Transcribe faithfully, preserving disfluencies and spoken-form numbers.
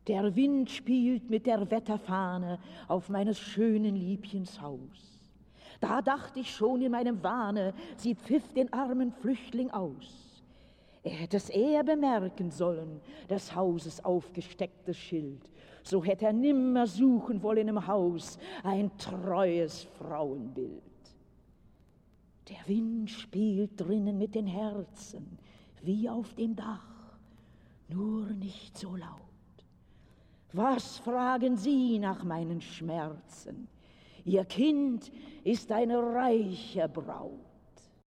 Der Wind spielt mit der Wetterfahne auf meines schönen Liebchens Haus. Da dacht ich schon in meinem Wahne, sie pfiff den armen Flüchtling aus. Er hätt es eher bemerken sollen, des Hauses aufgestecktes Schild, so hätt er nimmer suchen wollen im Haus ein treues Frauenbild. Der Wind spielt drinnen mit den Herzen, wie auf dem Dach, nur nicht so laut. Was fragen Sie nach meinen Schmerzen? Ihr Kind ist eine reiche Braut.